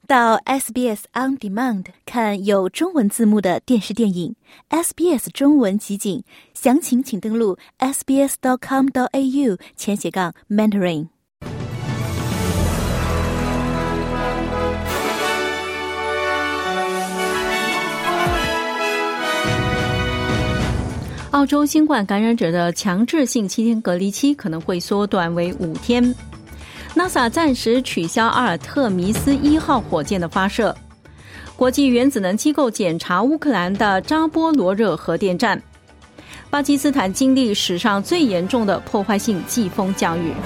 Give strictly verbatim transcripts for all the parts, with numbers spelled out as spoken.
到 S B S On Demand 看有中文字幕的电视电影 S B S 中文集锦，详情请登录 s b s dot com dot a u 前斜杠 Mandarin。 澳洲新冠感染者的强制性七天隔离期可能会缩短为五天。NASA 暂时取消阿尔特弥斯一号火箭的发射。国际原子能机构检查乌克兰的扎波罗热核电站。巴基斯坦经历史上最严重的破坏性季风降雨。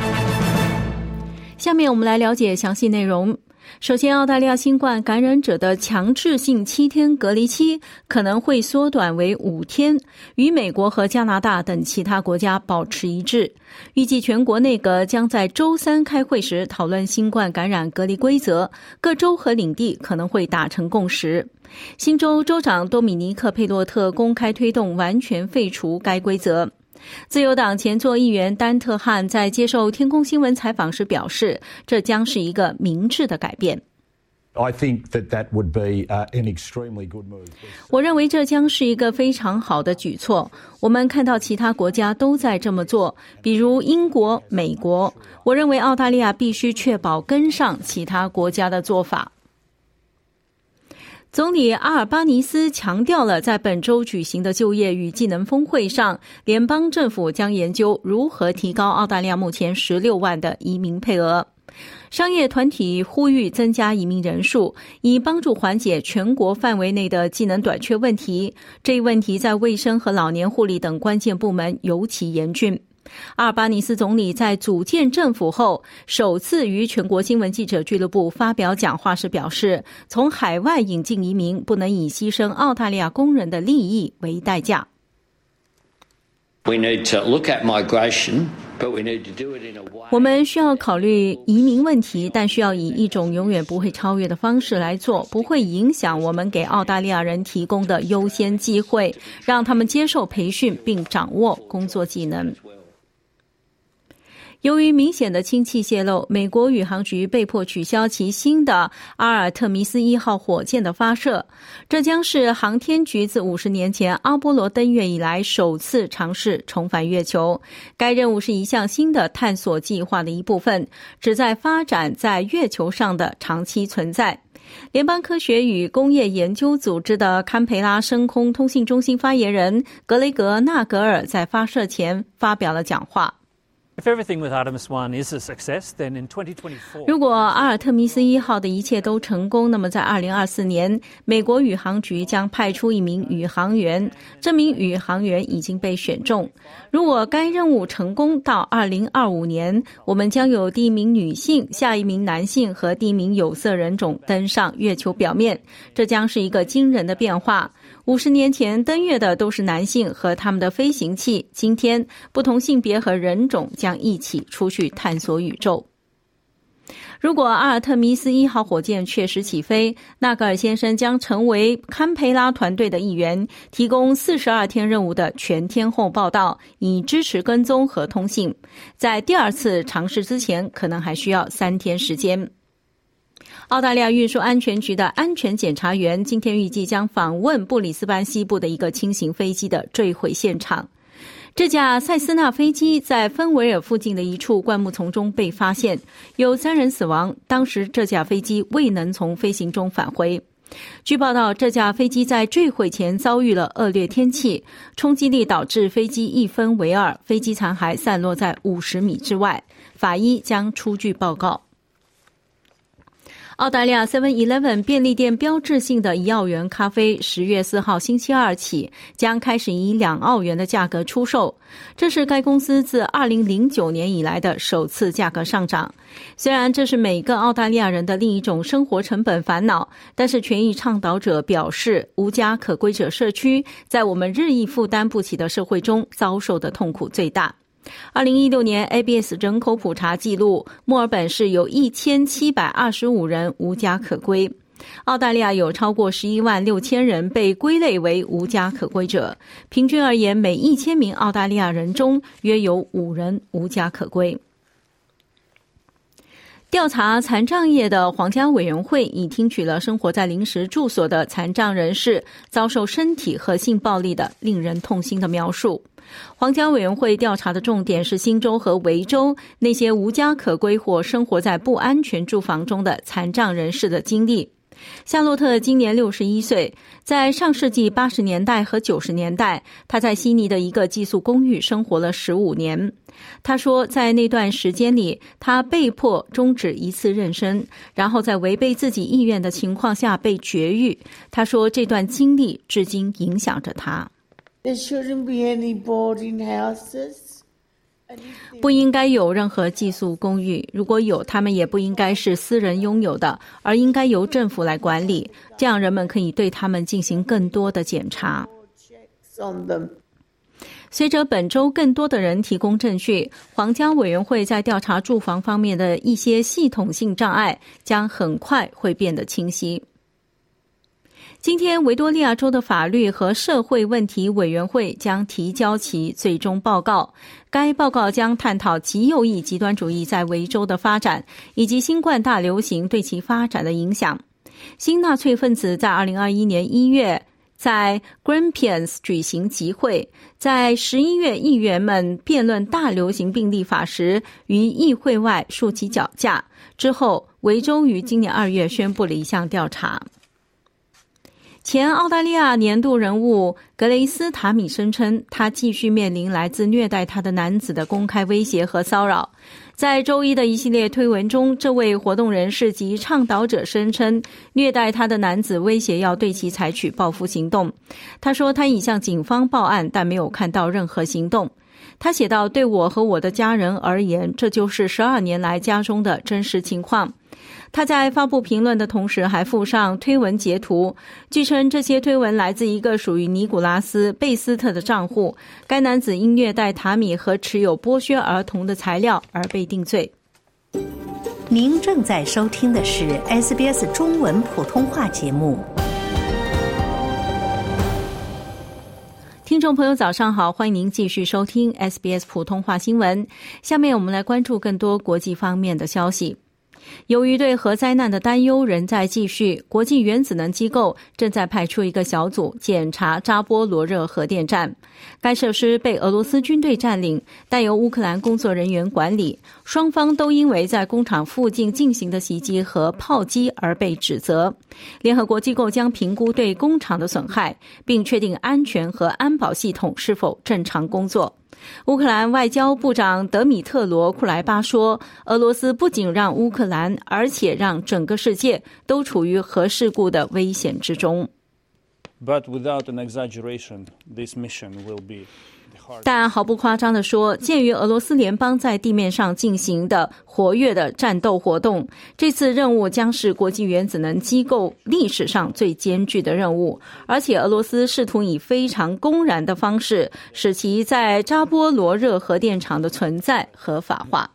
下面我们来了解详细内容。首先，澳大利亚新冠感染者的强制性七天隔离期可能会缩短为五天，与美国和加拿大等其他国家保持一致。预计全国内阁将在周三开会时讨论新冠感染隔离规则，各州和领地可能会达成共识。新州州长多米尼克·佩洛特公开推动完全废除该规则。自由党前座议员丹特汉在接受天空新闻采访时表示，这将是一个明智的改变。 I think that that would be an extremely good move. 我认为这将是一个非常好的举措。我们看到其他国家都在这么做，比如英国、美国。我认为澳大利亚必须确保跟上其他国家的做法。总理阿尔巴尼斯强调了，在本周举行的就业与技能峰会上，联邦政府将研究如何提高澳大利亚目前十六万的移民配额。商业团体呼吁增加移民人数，以帮助缓解全国范围内的技能短缺问题。这一问题在卫生和老年护理等关键部门尤其严峻。阿尔巴尼斯总理在组建政府后首次于全国新闻记者俱乐部发表讲话时表示，从海外引进移民不能以牺牲澳大利亚工人的利益为代价。 We need to look at migration, but we need to do it in a way. 我们需要考虑移民问题，但需要以一种永远不会超越的方式来做，不会影响我们给澳大利亚人提供的优先机会，让他们接受培训并掌握工作技能。由于明显的氢气泄漏，美国宇航局被迫取消其新的阿尔特弥斯一号火箭的发射，这将是航天局自五十年前阿波罗登月以来首次尝试重返月球。该任务是一项新的探索计划的一部分，旨在发展在月球上的长期存在。联邦科学与工业研究组织的堪培拉升空通信中心发言人格雷格·纳格尔在发射前发表了讲话。 If everything with Artemis one is a success, then in twenty twenty-four... 如果阿尔特弥斯一号的一切都成功，那么在二零二四年，美国宇航局将派出一名宇航员，这名宇航员已经被选中。如果该任务成功，到二零二五年，我们将有第一名女性、下一名男性和第一名有色人种登上月球表面，这将是一个惊人的变化。五十年前登月的都是男性和他们的飞行器，今天不同性别和人种将一起出去探索宇宙。如果阿尔特弥斯一号火箭确实起飞，纳格尔先生将成为堪培拉团队的一员，提供四十二天任务的全天候报道，以支持跟踪和通信。在第二次尝试之前，可能还需要三天时间。澳大利亚运输安全局的安全检查员今天预计将访问布里斯班西部的一个轻型飞机的坠毁现场。这架塞斯纳飞机在芬维尔附近的一处灌木丛中被发现，有三人死亡，当时这架飞机未能从飞行中返回。据报道，这架飞机在坠毁前遭遇了恶劣天气，冲击力导致飞机一分为二，飞机残骸散落在五十米之外，法医将出具报告。澳大利亚 seven eleven 便利店标志性的一澳元咖啡十月四号星期二起将开始以两澳元的价格出售，这是该公司自二零零九年以来的首次价格上涨。虽然这是每个澳大利亚人的另一种生活成本烦恼，但是权益倡导者表示，无家可归者社区在我们日益负担不起的社会中遭受的痛苦最大。二零一六年 A B S 人口普查记录，墨尔本市有一千七百二十五人无家可归。澳大利亚有超过十一万六千人被归类为无家可归者，平均而言，每一千名澳大利亚人中约有五人无家可归。 调查残障业的皇家委员会已听取了生活在临时住所的残障人士遭受身体和性暴力的令人痛心的描述。皇家委员会调查的重点是新州和维州那些无家可归或生活在不安全住房中的残障人士的经历。夏洛特今年六十一岁，在上世纪八十年代和九十年代，他在悉尼的一个寄宿公寓生活了十五年。他说，在那段时间里，他被迫终止一次妊娠，然后在违背自己意愿的情况下被绝育。他说，这段经历至今影响着他。 There shouldn't be any boarding houses. 不应该有任何寄宿公寓，如果有，他们也不应该是私人拥有的，而应该由政府来管理，这样人们可以对他们进行更多的检查。随着本周更多的人提供证据，皇家委员会在调查住房方面的一些系统性障碍将很快会变得清晰。今天，维多利亚州的法律和社会问题委员会将提交其最终报告。该报告将探讨极右翼极端主义在维州的发展，以及新冠大流行对其发展的影响。新纳粹分子在二零二一年一月在 Grampians 举行集会，在十一月议员们辩论大流行病例法时，于议会外竖起脚架。之后，维州于今年二月宣布了一项调查。前澳大利亚年度人物格雷斯·塔米声称，他继续面临来自虐待他的男子的公开威胁和骚扰。在周一的一系列推文中，这位活动人士及倡导者声称，虐待他的男子威胁要对其采取报复行动。他说，他已向警方报案，但没有看到任何行动。他写道，对我和我的家人而言，这就是十二年来家中的真实情况。他在发布评论的同时还附上推文截图，据称这些推文来自一个属于尼古拉斯·贝斯特的账户。该男子因虐待塔米和持有剥削儿童的材料而被定罪。 您正在收听的是 S B S 中文普通话节目。 听众朋友早上好，欢迎您继续收听 S B S 普通话新闻。下面我们来关注更多国际方面的消息。由于对核灾难的担忧仍在继续，国际原子能机构正在派出一个小组检查扎波罗热核电站。该设施被俄罗斯军队占领，但由乌克兰工作人员管理。双方都因为在工厂附近进行的袭击和炮击而被指责。联合国机构将评估对工厂的损害，并确定安全和安保系统是否正常工作。乌克兰外交部长德米特罗·库莱巴说，俄罗斯不仅让乌克兰，而且让整个世界都处于核事故的危险之中。 But without an exaggeration, this mission will be 但毫不夸张地说，鉴于俄罗斯联邦在地面上进行的活跃的战斗活动，这次任务将是国际原子能机构历史上最艰巨的任务，而且俄罗斯试图以非常公然的方式使其在扎波罗热核电厂的存在合法化。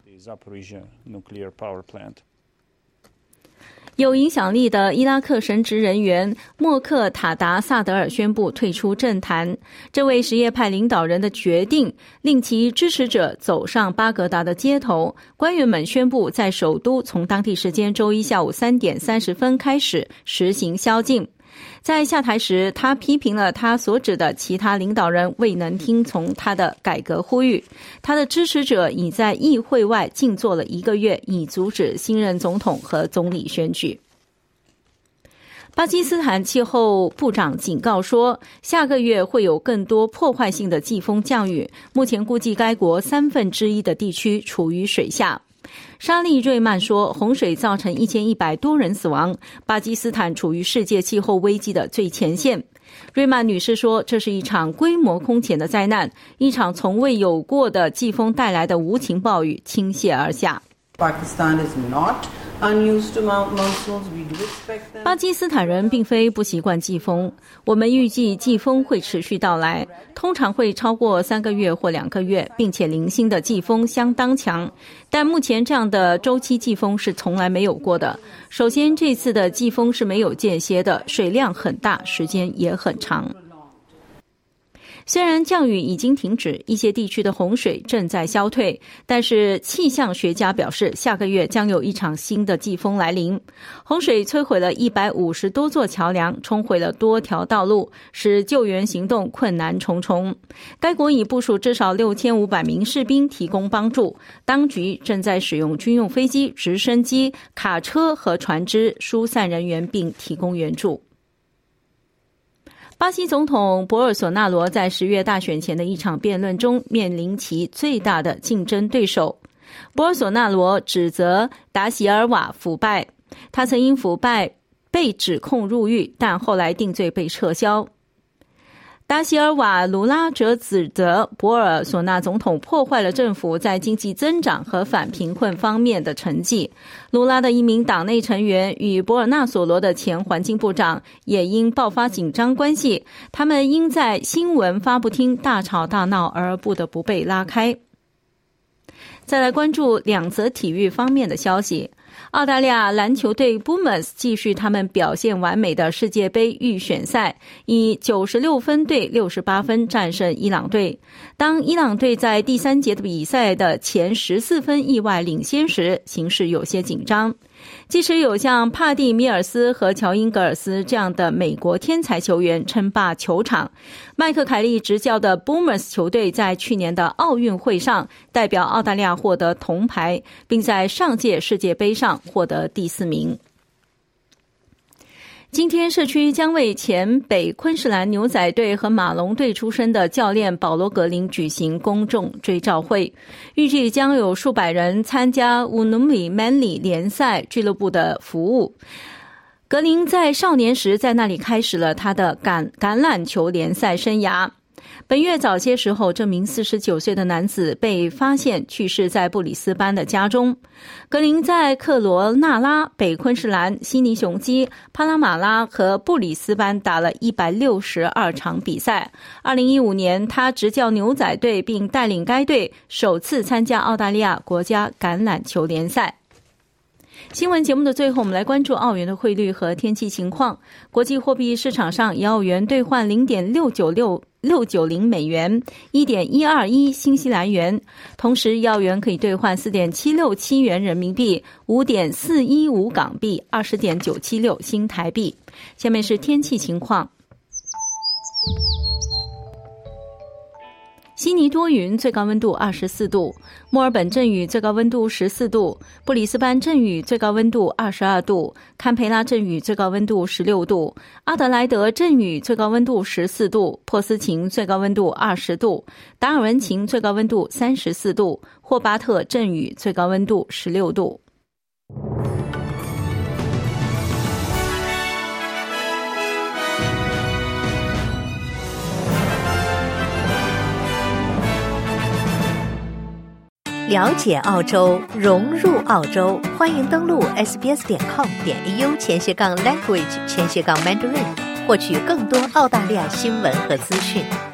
有影响力的伊拉克神职人员莫克塔达萨德尔宣布退出政坛。这位什叶派领导人的决定令其支持者走上巴格达的街头，官员们宣布在首都从当地时间周一下午三点三十分开始实行宵禁。在下台时，他批评了他所指的其他领导人未能听从他的改革呼吁。他的支持者已在议会外静坐了一个月，以阻止新任总统和总理选举。巴基斯坦气候部长警告说，下个月会有更多破坏性的季风降雨，目前估计该国三分之一的地区处于水下。沙利瑞曼说，洪水造成一千一百多人死亡，巴基斯坦处于世界气候危机的最前线。瑞曼女士说，这是一场规模空前的灾难，一场从未有过的季风带来的无情暴雨倾泻而下。 Pakistan is not unused to monsoons. We do expect them. 巴基斯坦人并非不习惯季风，我们预计季风会持续到来，通常会超过三个月或两个月，并且零星的季风相当强。但目前这样的周期季风是从来没有过的。首先，这次的季风是没有间歇的，水量很大，时间也很长。 虽然降雨已经停止，一些地区的洪水正在消退，但是气象学家表示，下个月将有一场新的季风来临。洪水摧毁了一百五十多座桥梁，冲毁了多条道路，使救援行动困难重重。该国已部署至少六千五百名士兵提供帮助，当局正在使用军用飞机、直升机、卡车和船只疏散人员并提供援助。巴西总统博尔索纳罗在十月大选前的一场辩论中面临其最大的竞争对手。博尔索纳罗指责达席尔瓦腐败，他曾因腐败被指控入狱，但后来定罪被撤销。达席尔瓦卢拉则指责博尔索纳总统破坏了政府在经济增长和反贫困方面的成绩。卢拉的一名党内成员与博尔纳索罗的前环境部长也因爆发紧张关系，他们因在新闻发布厅大吵大闹而不得不被拉开。再来关注两则体育方面的消息。澳大利亚篮球队 Boomers 继续他们表现完美的世界杯预选赛，以九十六分对六十八分战胜伊朗队。当伊朗队在第三节的比赛的前十四分意外领先时，形势有些紧张。即使有像帕蒂米尔斯和乔因格尔斯这样的美国天才球员称霸球场，麦克凯利执教的 Boomers 球队在去年的奥运会上代表澳大利亚获得铜牌，并在上届世界杯上获得第四名。今天社区将为前北昆士兰牛仔队和马龙队出身的教练保罗格林举行公众追悼会，预计将有数百人参加乌努米 Manly 联赛俱乐部的服务。格林在少年时在那里开始了他的橄橄榄球联赛生涯。本月早些时候，这名四十九岁的男子被发现去世在布里斯班的家中。格林在克罗纳拉、北昆士兰、悉尼雄鸡、帕拉马拉和布里斯班打了一百六十二场比赛。二零一五年，他执教牛仔队并带领该队首次参加澳大利亚国家橄榄球联赛。新闻节目的最后，我们来关注澳元的汇率和天气情况。国际货币市场上，以澳元兑换 零点六九六六九零美元， 一点一二一新西兰元。同时，一澳元可以兑换 四点七六七元人民币， 五点四一五港币， 二十点九七六新台币。下面是天气情况。悉尼多云，最高温度二十四度；墨尔本阵雨，最高温度十四度；布里斯班阵雨，最高温度二十二度；堪培拉阵雨，最高温度十六度；阿德莱德阵雨，最高温度十四度；珀斯晴，最高温度二十度；达尔文晴，最高温度三十四度；霍巴特阵雨，最高温度十六度。 了解澳洲，融入澳洲，欢迎登录 s b s 点 com 点 a u 前斜杠 language 前斜杠 mandarin， 获取更多澳大利亚新闻和资讯。